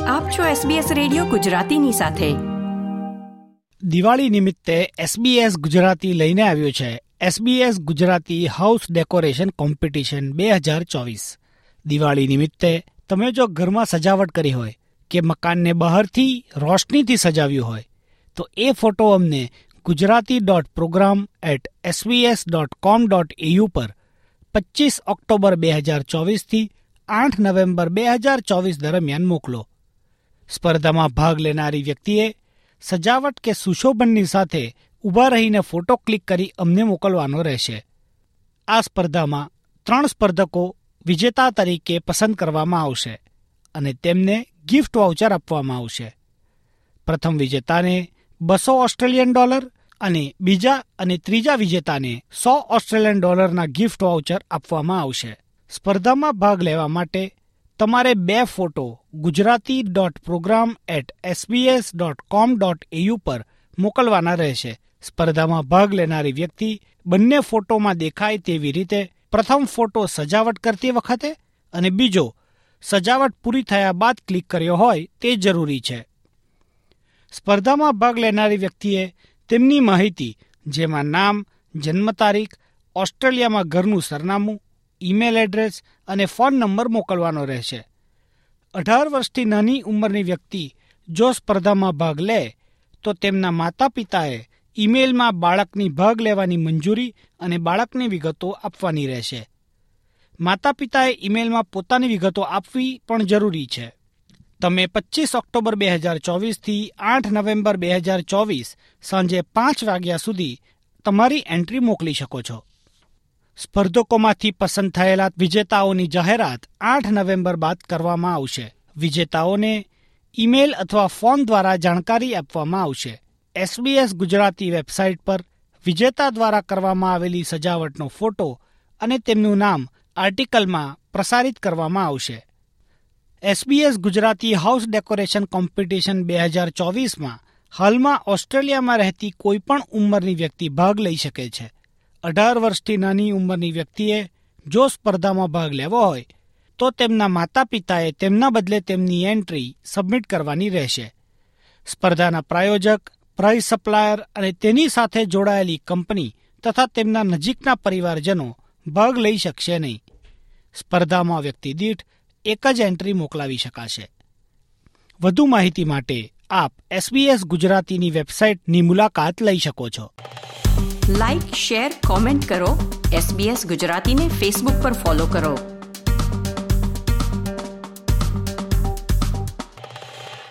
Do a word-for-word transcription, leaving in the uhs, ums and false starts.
આપ છો SBS radio ગુજરાતીની સાથે. દિવાળી નિમિત્તે એસબીએસ ગુજરાતી લઈને આવ્યું છે SBS Gujarati house decoration competition બે હજાર ચોવીસ. દિવાળી નિમિત્તે તમે જો ઘરમાં સજાવટ કરી હોય કે મકાનને બહારથી રોશનીથી સજાવ્યું હોય તો એ ફોટો અમને Gujarati dot program at SBS dot com dot AU પર પચીસ ઓક્ટોબર બે હજાર ચોવીસથી આઠ નવેમ્બર બે હજાર ચોવીસ દરમિયાન મોકલો. સ્પર્ધામાં ભાગ લેનારી વ્યક્તિએ સજાવટ કે સુશોભનની સાથે ઊભા રહીને ફોટો ક્લિક કરી અમને મોકલવાનો રહેશે. આ સ્પર્ધામાં ત્રણ સ્પર્ધકો વિજેતા તરીકે પસંદ કરવામાં આવશે અને તેમને ગિફ્ટ વાઉચર આપવામાં આવશે. પ્રથમ વિજેતાને બસો ઓસ્ટ્રેલિયન ડોલર અને બીજા અને ત્રીજા વિજેતાને સો ઓસ્ટ્રેલિયન ડોલરના ગિફ્ટ વાઉચર આપવામાં આવશે. સ્પર્ધામાં ભાગ લેવા માટે તમારે બે photo Gujarati dot program at SBS dot com dot AU પર મોકલવાના રહેશે. સ્પર્ધામાં ભાગ લેનારી વ્યક્તિ બંને ફોટોમાં દેખાય તેવી રીતે પ્રથમ ફોટો સજાવટ કરતી વખતે અને બીજો સજાવટ પૂરી થયા બાદ ક્લિક કર્યો હોય તે જરૂરી છે. સ્પર્ધામાં ભાગ લેનારી વ્યક્તિએ તેમની માહિતી જેમાં નામ, જન્મ તારીખ, ઓસ્ટ્રેલિયામાં ઘરનું સરનામું, ઈમેલ એડ્રેસ અને ફોન નંબર મોકલવાનો રહેશે. અઢાર વર્ષથી નાની ઉંમરની વ્યક્તિ જો સ્પર્ધામાં ભાગ લે તો તેમના માતા પિતાએ ઈમેલમાં બાળકની ભાગ લેવાની મંજૂરી અને બાળકની વિગતો આપવાની રહેશે. માતા પિતાએ ઈમેલમાં પોતાની વિગતો આપવી પણ જરૂરી છે. તમે પચીસ ઓક્ટોબર બે હજાર ચોવીસથી આઠ નવેમ્બર બે હજાર ચોવીસ સાંજે પાંચ વાગ્યા સુધી તમારી એન્ટ્રી મોકલી શકો છો. સ્પર્ધકોમાંથી પસંદ થયેલા વિજેતાઓની જાહેરાત આઠ નવેમ્બર બાદ કરવામાં આવશે. વિજેતાઓને ઈમેલ અથવા ફોન દ્વારા જાણકારી આપવામાં આવશે. એસબીએસ ગુજરાતી વેબસાઇટ પર વિજેતા દ્વારા કરવામાં આવેલી સજાવટનો ફોટો અને તેમનું નામ આર્ટિકલમાં પ્રસારિત કરવામાં આવશે. SBS Gujarati house decoration competition બે હજાર ચોવીસમાં હાલમાં ઓસ્ટ્રેલિયામાં રહેતી કોઈપણ ઉંમરની વ્યક્તિ ભાગ લઈ શકે છે. અઢાર વર્ષથી નાની ઉંમરની વ્યક્તિએ જો સ્પર્ધામાં ભાગ લેવો હોય તો તેમના માતા પિતાએ તેમના બદલે તેમની એન્ટ્રી સબમિટ કરવાની રહેશે. સ્પર્ધાના પ્રાયોજક, પ્રાઇઝ સપ્લાયર અને તેની સાથે જોડાયેલી કંપની તથા તેમના નજીકના પરિવારજનો ભાગ લઈ શકશે નહીં. સ્પર્ધામાં વ્યક્તિ દીઠ એક જ એન્ટ્રી મોકલાવી શકાશે. વધુ માહિતી માટે આપ એસબીએસ ગુજરાતીની વેબસાઇટની મુલાકાત લઈ શકો છો. લાઇક, શેર, કોમેન્ટ કરો. એસબીએસ ગુજરાતીને ફેસબુક પર ફોલો કરો.